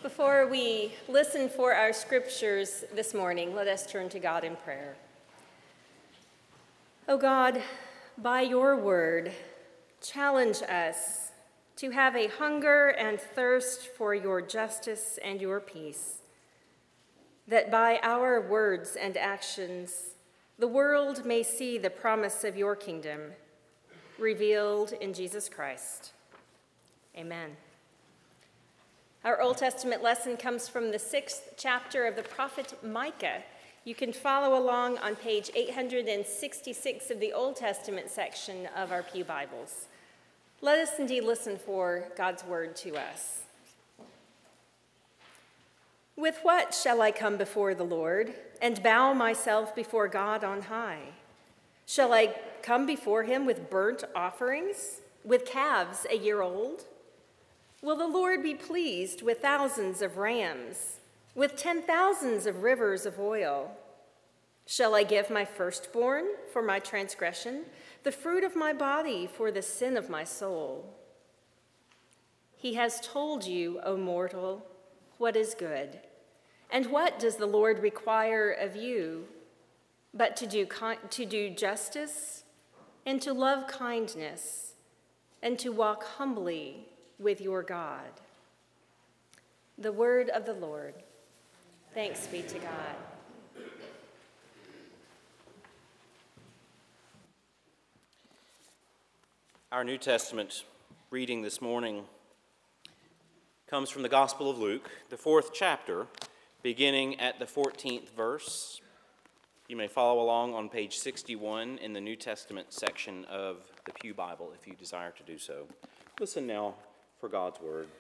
Before we listen for our scriptures this morning, let us turn to God in prayer. O God, by your word, challenge us to have a hunger and thirst for your justice and your peace, that by our words and actions, the world may see the promise of your kingdom revealed in Jesus Christ. Amen. Our Old Testament lesson comes from the 6th chapter of the prophet Micah. You can follow along on page 866 of the Old Testament section of our Pew Bibles. Let us indeed listen for God's word to us. With what shall I come before the Lord and bow myself before God on high? Shall I come before him with burnt offerings, with calves a year old? Will the Lord be pleased with thousands of rams, with 10,000s of rivers of oil? Shall I give my firstborn for my transgression, the fruit of my body for the sin of my soul? He has told you, O mortal, what is good. And what does the Lord require of you but to do justice and to love kindness and to walk humbly with your God? The word of the Lord. Thanks be to God. Our New Testament reading this morning comes from the Gospel of Luke, the 4th chapter, beginning at the 14th verse. You may follow along on page 61 in the New Testament section of the Pew Bible if you desire to do so. Listen now for God's word.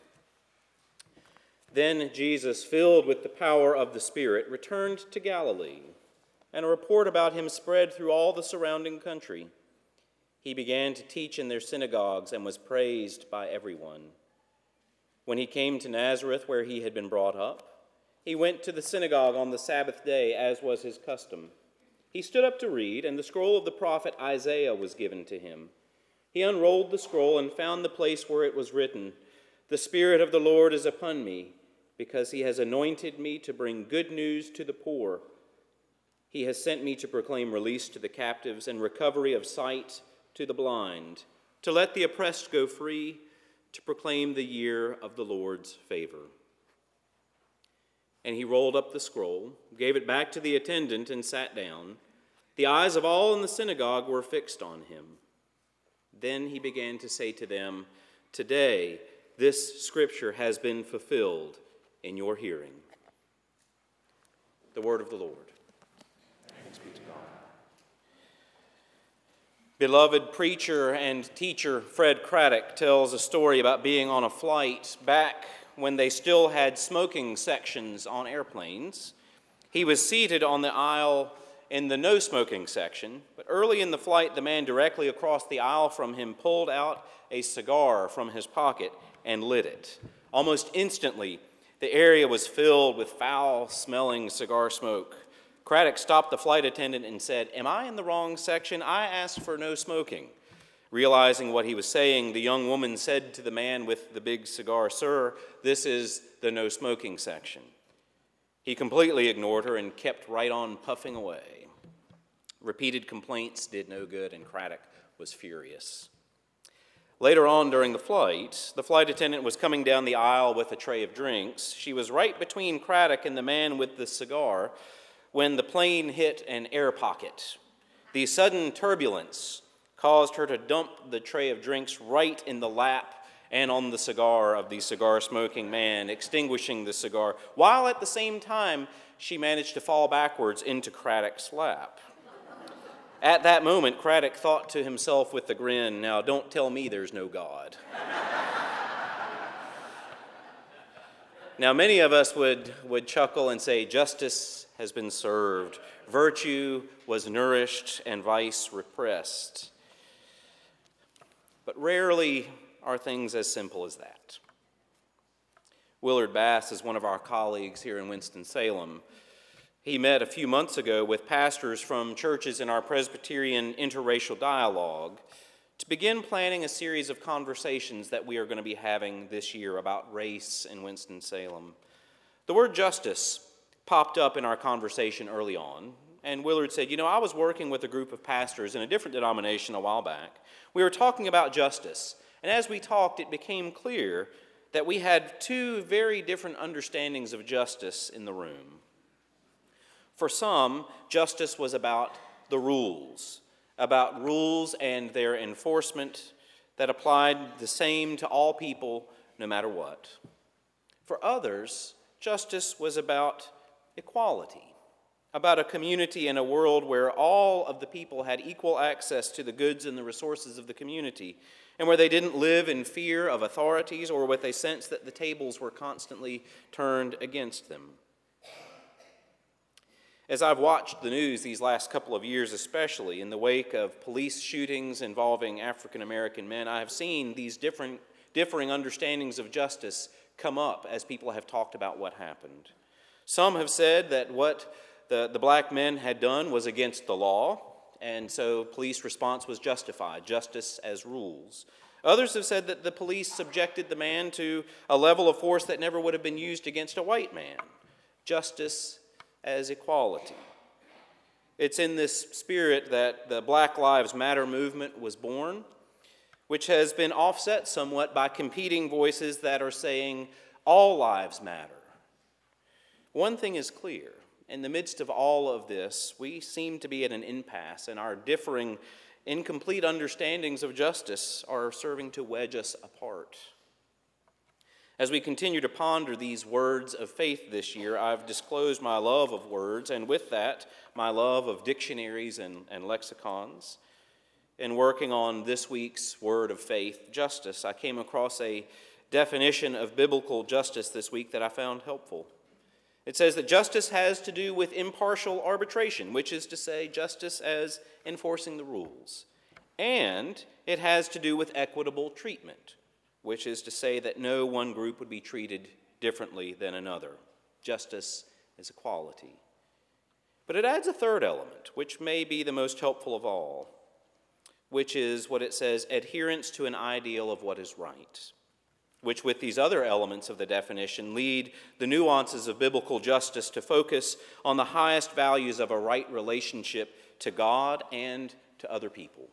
Then Jesus, filled with the power of the Spirit, returned to Galilee, and a report about him spread through all the surrounding country. He began to teach in their synagogues and was praised by everyone. When he came to Nazareth, where he had been brought up, he went to the synagogue on the Sabbath day, as was his custom. He stood up to read, and the scroll of the prophet Isaiah was given to him. He unrolled the scroll and found the place where it was written, "The Spirit of the Lord is upon me, because he has anointed me to bring good news to the poor. He has sent me to proclaim release to the captives and recovery of sight to the blind, to let the oppressed go free, to proclaim the year of the Lord's favor." And he rolled up the scroll, gave it back to the attendant, and sat down. The eyes of all in the synagogue were fixed on him. Then he began to say to them, "Today this scripture has been fulfilled in your hearing." The word of the Lord. Thanks be to God. Beloved preacher and teacher Fred Craddock tells a story about being on a flight back when they still had smoking sections on airplanes. He was seated on the aisle in the no-smoking section, but early in the flight, the man directly across the aisle from him pulled out a cigar from his pocket and lit it. Almost instantly, the area was filled with foul-smelling cigar smoke. Craddock stopped the flight attendant and said, "Am I in the wrong section? I asked for no smoking." Realizing what he was saying, the young woman said to the man with the big cigar, "Sir, this is the no smoking section." He completely ignored her and kept right on puffing away. Repeated complaints did no good, and Craddock was furious. Later on during the flight attendant was coming down the aisle with a tray of drinks. She was right between Craddock and the man with the cigar when the plane hit an air pocket. The sudden turbulence caused her to dump the tray of drinks right in the lap and on the cigar of the cigar-smoking man, extinguishing the cigar, while at the same time she managed to fall backwards into Craddock's lap. At that moment, Craddock thought to himself with a grin, "Now don't tell me there's no God." Now many of us would chuckle and say, "Justice has been served, virtue was nourished, and vice repressed." But rarely are things as simple as that. Willard Bass is one of our colleagues here in Winston-Salem. He met a few months ago with pastors from churches in our Presbyterian interracial dialogue to begin planning a series of conversations that we are going to be having this year about race in Winston-Salem. The word justice popped up in our conversation early on, and Willard said, I was working with a group of pastors in a different denomination a while back. We were talking about justice, and as we talked, it became clear that we had two very different understandings of justice in the room. For some, justice was about the rules and their enforcement that applied the same to all people, no matter what. For others, justice was about equality, about a community and a world where all of the people had equal access to the goods and the resources of the community, and where they didn't live in fear of authorities or with a sense that the tables were constantly turned against them. As I've watched the news these last couple of years, especially in the wake of police shootings involving African American men, I have seen these differing understandings of justice come up as people have talked about what happened. Some have said that what the black men had done was against the law, and so police response was justified, justice as rules. Others have said that the police subjected the man to a level of force that never would have been used against a white man, justice as equality. It's in this spirit that the Black Lives Matter movement was born, which has been offset somewhat by competing voices that are saying all lives matter. One thing is clear. In the midst of all of this, we seem to be at an impasse, and our differing, incomplete understandings of justice are serving to wedge us apart. As we continue to ponder these words of faith this year, I've disclosed my love of words, and with that, my love of dictionaries and lexicons. In working on this week's word of faith, justice, I came across a definition of biblical justice this week that I found helpful. It says that justice has to do with impartial arbitration, which is to say justice as enforcing the rules. And it has to do with equitable treatment, which is to say that no one group would be treated differently than another. Justice is equality. But it adds a third element, which may be the most helpful of all, which is what it says, adherence to an ideal of what is right, which with these other elements of the definition lead the nuances of biblical justice to focus on the highest values of a right relationship to God and to other people.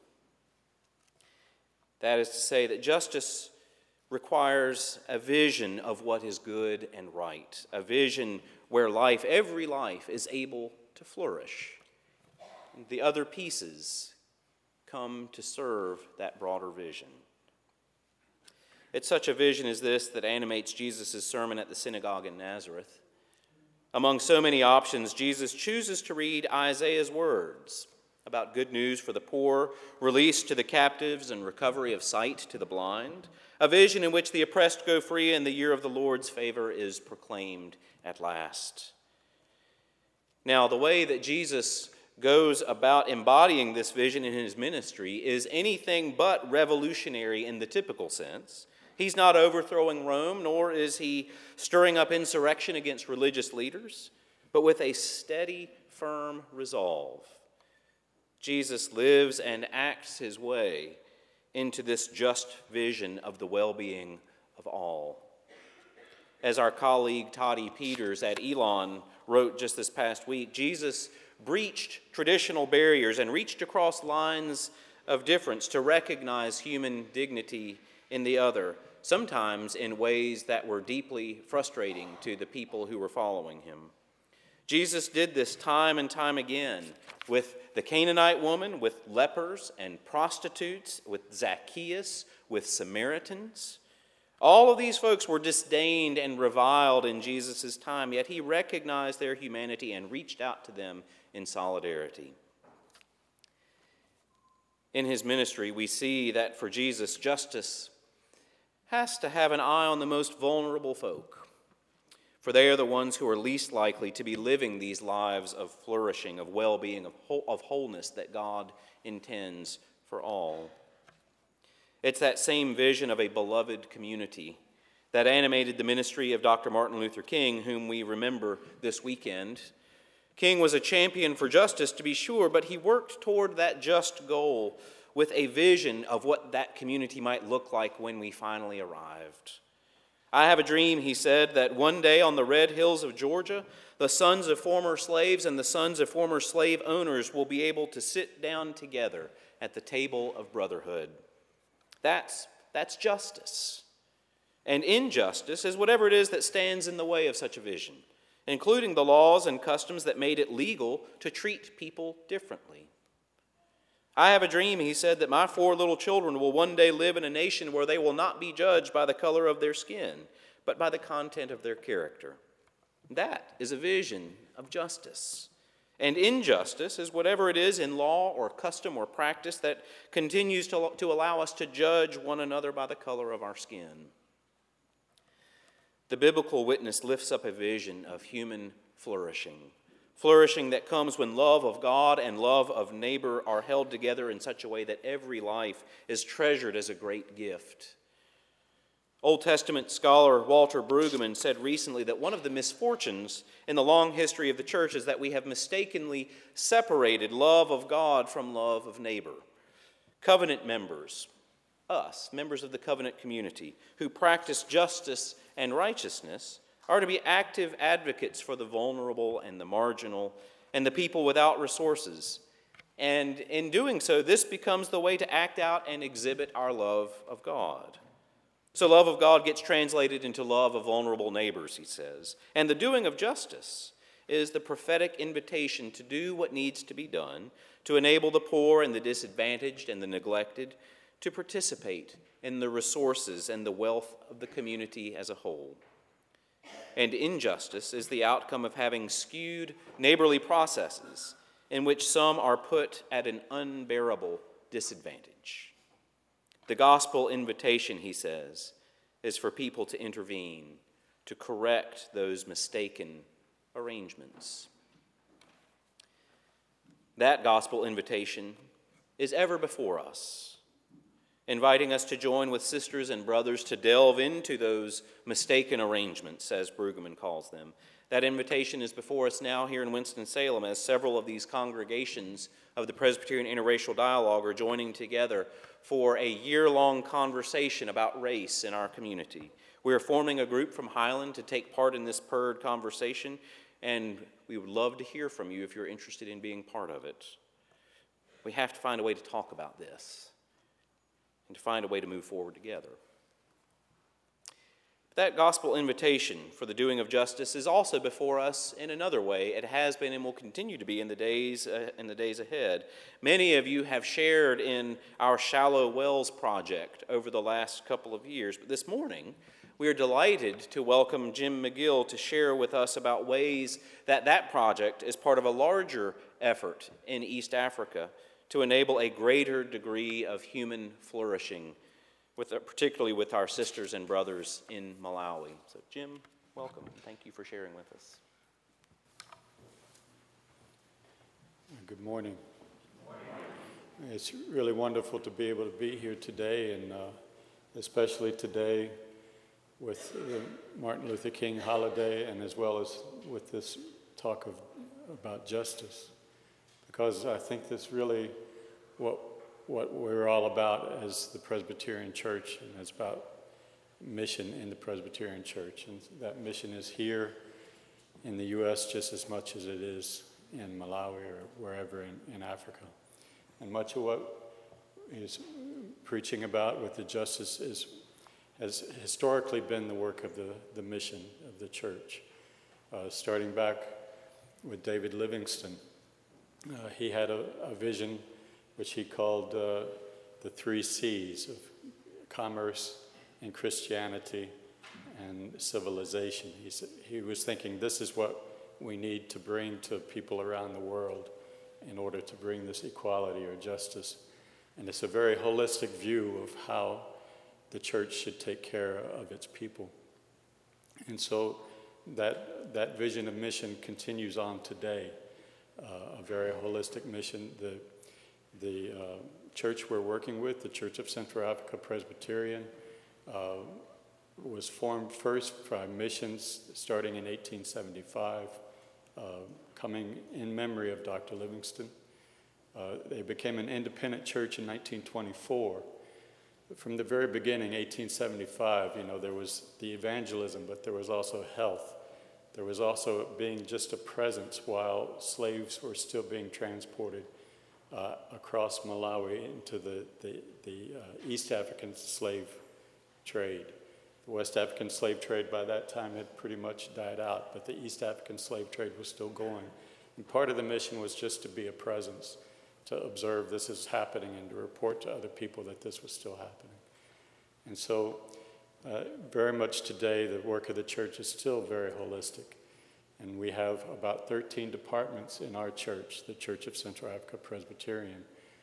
That is to say that justice requires a vision of what is good and right, a vision where life, every life, is able to flourish. The other pieces come to serve that broader vision. It's such a vision as this that animates Jesus' sermon at the synagogue in Nazareth. Among so many options, Jesus chooses to read Isaiah's words about good news for the poor, release to the captives, and recovery of sight to the blind, a vision in which the oppressed go free and the year of the Lord's favor is proclaimed at last. Now, the way that Jesus goes about embodying this vision in his ministry is anything but revolutionary in the typical sense. He's not overthrowing Rome, nor is he stirring up insurrection against religious leaders, but with a steady, firm resolve. Jesus lives and acts his way into this just vision of the well-being of all. As our colleague Toddy Peters at Elon wrote just this past week, Jesus breached traditional barriers and reached across lines of difference to recognize human dignity in the other, sometimes in ways that were deeply frustrating to the people who were following him. Jesus did this time and time again with the Canaanite woman, with lepers and prostitutes, with Zacchaeus, with Samaritans. All of these folks were disdained and reviled in Jesus' time, yet he recognized their humanity and reached out to them in solidarity. In his ministry, we see that for Jesus, justice has to have an eye on the most vulnerable folk, for they are the ones who are least likely to be living these lives of flourishing, of well-being, of wholeness that God intends for all. It's that same vision of a beloved community that animated the ministry of Dr. Martin Luther King, whom we remember this weekend. King was a champion for justice, to be sure, but he worked toward that just goal with a vision of what that community might look like when we finally arrived. I have a dream, he said, that one day on the red hills of Georgia, the sons of former slaves and the sons of former slave owners will be able to sit down together at the table of brotherhood. That's justice. And injustice is whatever it is that stands in the way of such a vision, including the laws and customs that made it legal to treat people differently. I have a dream, he said, that my 4 little children will one day live in a nation where they will not be judged by the color of their skin, but by the content of their character. That is a vision of justice. And injustice is whatever it is in law or custom or practice that continues to allow us to judge one another by the color of our skin. The biblical witness lifts up a vision of human flourishing that comes when love of God and love of neighbor are held together in such a way that every life is treasured as a great gift. Old Testament scholar Walter Brueggemann said recently that one of the misfortunes in the long history of the church is that we have mistakenly separated love of God from love of neighbor. Covenant members, us, members of the covenant community, who practice justice and righteousness, are to be active advocates for the vulnerable and the marginal and the people without resources. And in doing so, this becomes the way to act out and exhibit our love of God. So love of God gets translated into love of vulnerable neighbors, he says. And the doing of justice is the prophetic invitation to do what needs to be done to enable the poor and the disadvantaged and the neglected to participate in the resources and the wealth of the community as a whole. And injustice is the outcome of having skewed neighborly processes in which some are put at an unbearable disadvantage. The gospel invitation, he says, is for people to intervene, to correct those mistaken arrangements. That gospel invitation is ever before us, inviting us to join with sisters and brothers to delve into those mistaken arrangements, as Brueggemann calls them. That invitation is before us now here in Winston-Salem, as several of these congregations of the Presbyterian Interracial Dialogue are joining together for a year-long conversation about race in our community. We are forming a group from Highland to take part in this PIRD conversation, and we would love to hear from you if you're interested in being part of it. We have to find a way to talk about this and to find a way to move forward together. That gospel invitation for the doing of justice is also before us in another way. It has been and will continue to be in the days ahead. Many of you have shared in our Shallow Wells project over the last couple of years, but this morning we are delighted to welcome Jim McGill to share with us about ways that project is part of a larger effort in East Africa to enable a greater degree of human flourishing, particularly with our sisters and brothers in Malawi. So, Jim, welcome, and thank you for sharing with us. Good morning. It's really wonderful to be able to be here today, and especially today with the Martin Luther King holiday, and as well as with this talk about justice. Because I think that's really what we're all about as the Presbyterian Church, and it's about mission in the Presbyterian Church. And that mission is here in the U.S. just as much as it is in Malawi or wherever in Africa. And much of what he's preaching about with the justice has historically been the work of the mission of the church. Starting back with David Livingstone, he had a vision which he called the 3 C's of commerce and Christianity and civilization. He was thinking this is what we need to bring to people around the world in order to bring this equality or justice. And it's a very holistic view of how the church should take care of its people. And so that vision of mission continues on today, a very holistic mission. The church we're working with, the Church of Central Africa Presbyterian, was formed first by missions starting in 1875, coming in memory of Dr. Livingstone. They became an independent church in 1924, from the very beginning, 1875, there was the evangelism, but there was also health. There was also being just a presence while slaves were still being transported across Malawi into the East African slave trade. The West African slave trade by that time had pretty much died out, but the East African slave trade was still going. And part of the mission was just to be a presence, to observe this is happening and to report to other people that this was still happening. And so very much today, the work of the church is still very holistic. And we have about 13 departments in our church, the Church of Central Africa Presbyterian,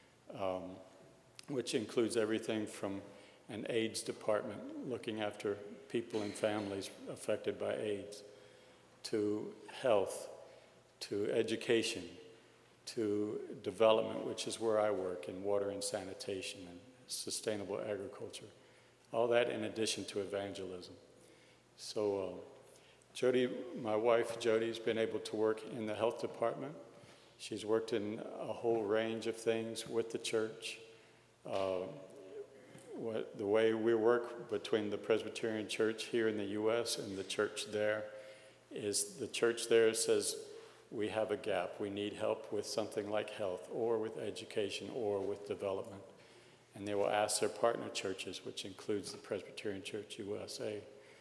which includes everything from an AIDS department looking after people and families affected by AIDS, to health, to education, to development, which is where I work, in water and sanitation and sustainable agriculture. All that in addition to evangelism. So Jody, my wife Jody, has been able to work in the health department. She's worked in a whole range of things with the church. The way we work between the Presbyterian Church here in the U.S. and the church there is the church there says, we have a gap. We need help with something like health or with education or with development. And they will ask their partner churches, which includes the Presbyterian Church USA,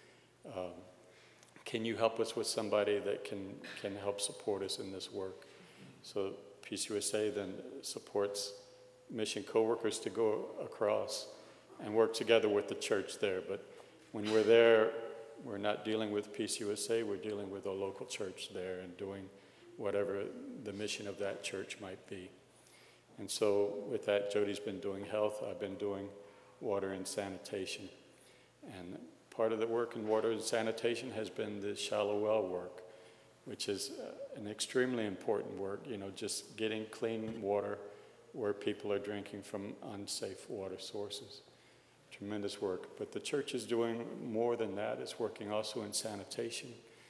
can you help us with somebody that can help support us in this work? So PCUSA then supports mission co-workers to go across and work together with the church there. But when we're there, we're not dealing with PCUSA, we're dealing with a local church there and doing whatever the mission of that church might be. And so with that, Jody's been doing health, I've been doing water and sanitation. And part of the work in water and sanitation has been the shallow well work, which is an extremely important work, just getting clean water where people are drinking from unsafe water sources. Tremendous work. But the church is doing more than that. It's working also in sanitation,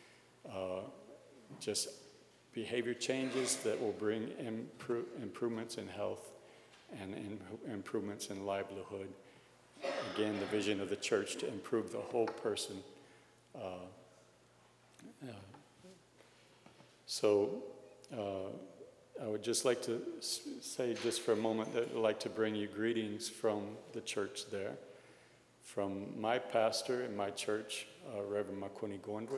just behavior changes that will bring improvements in health and improvements in livelihood. Again, the vision of the church to improve the whole person. I would just like to say just for a moment that I'd like to bring you greetings from the church there, from my pastor in my church, Reverend Makuni Gondwe.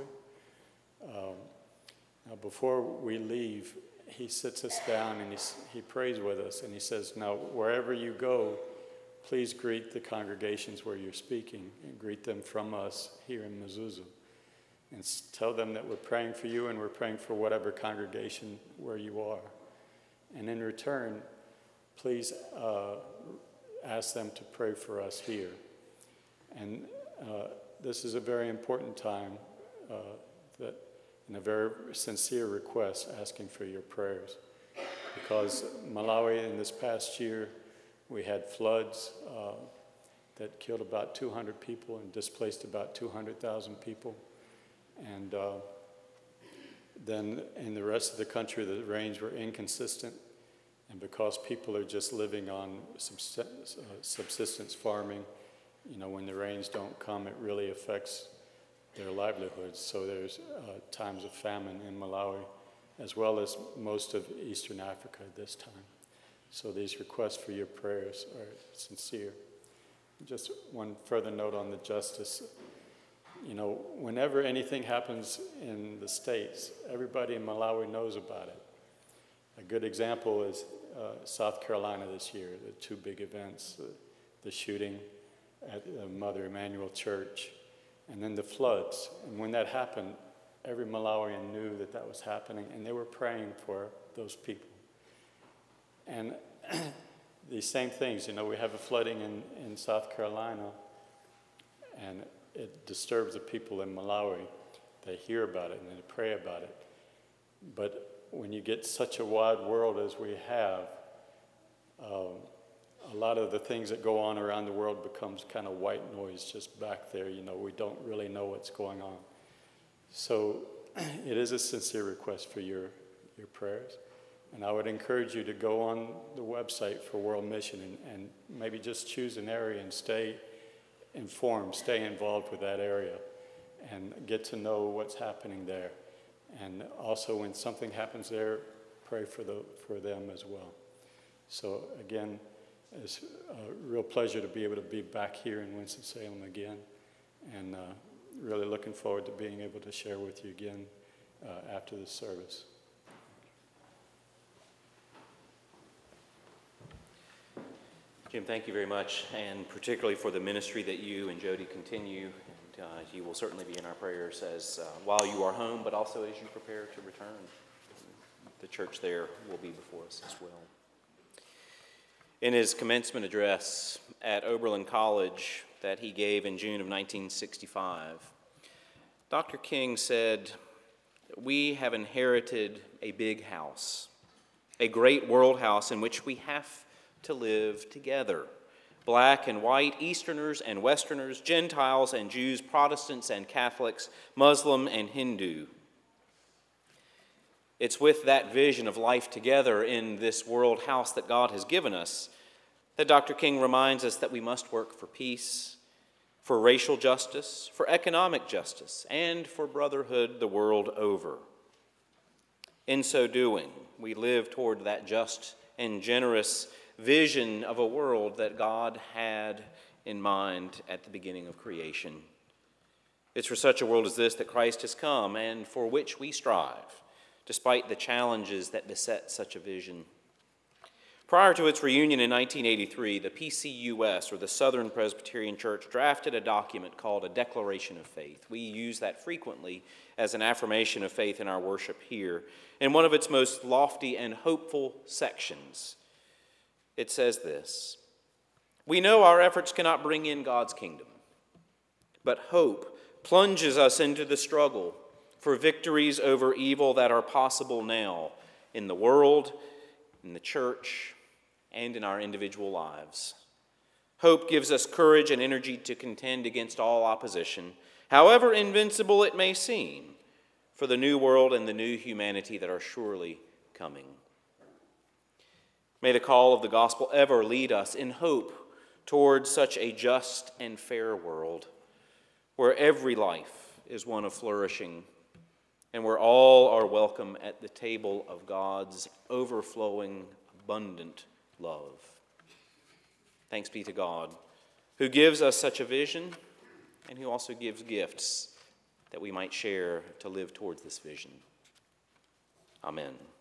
Now, before we leave, he sits us down and he prays with us, and he says, now, wherever you go, please greet the congregations where you're speaking, and greet them from us here in Mzuzu. And tell them that we're praying for you and we're praying for whatever congregation where you are. And in return, please ask them to pray for us here. And this is a very important time and a very sincere request asking for your prayers. Because Malawi in this past year, we had floods that killed about 200 people and displaced about 200,000 people. And then in the rest of the country, the rains were inconsistent. And because people are just living on subsistence farming, when the rains don't come, it really affects their livelihoods. So there's times of famine in Malawi, as well as most of Eastern Africa at this time. So these requests for your prayers are sincere. Just one further note on the justice. Whenever anything happens in the States, everybody in Malawi knows about it. A good example is South Carolina this year, the two big events, the shooting at the Mother Emanuel Church, and then the floods. And when that happened, every Malawian knew that that was happening, and they were praying for those people. And these same things, we have a flooding in South Carolina, and it disturbs the people in Malawi. They hear about it and they pray about it. But when you get such a wide world as we have, a lot of the things that go on around the world becomes kind of white noise just back there. We don't really know what's going on. So it is a sincere request for your prayers. And I would encourage you to go on the website for World Mission and maybe just choose an area and stay informed, stay involved with that area, and get to know what's happening there. And also when something happens there, pray for them as well. So again, it's a real pleasure to be able to be back here in Winston-Salem again, and really looking forward to being able to share with you again after this service. Jim, thank you very much, and particularly for the ministry that you and Jody continue. And you will certainly be in our prayers as while you are home, but also as you prepare to return. The church there will be before us as well. In his commencement address at Oberlin College that he gave in June of 1965, Dr. King said, "We have inherited a big house, a great world house in which we have to live together. Black and white, Easterners and Westerners, Gentiles and Jews, Protestants and Catholics, Muslim and Hindu. It's with that vision of life together in this world house that God has given us that Dr. King reminds us that we must work for peace, for racial justice, for economic justice, and for brotherhood the world over. In so doing, we live toward that just and generous vision of a world that God had in mind at the beginning of creation. It's for such a world as this that Christ has come and for which we strive, despite the challenges that beset such a vision. Prior to its reunion in 1983, the PCUS, or the Southern Presbyterian Church, drafted a document called a Declaration of Faith. We use that frequently as an affirmation of faith in our worship here. In one of its most lofty and hopeful sections, it says this: "We know our efforts cannot bring in God's kingdom, but hope plunges us into the struggle for victories over evil that are possible now in the world, in the church, and in our individual lives. Hope gives us courage and energy to contend against all opposition, however invincible it may seem, for the new world and the new humanity that are surely coming." May the call of the gospel ever lead us in hope towards such a just and fair world, where every life is one of flourishing, and where all are welcome at the table of God's overflowing, abundant love. Thanks be to God, who gives us such a vision, and who also gives gifts that we might share to live towards this vision. Amen.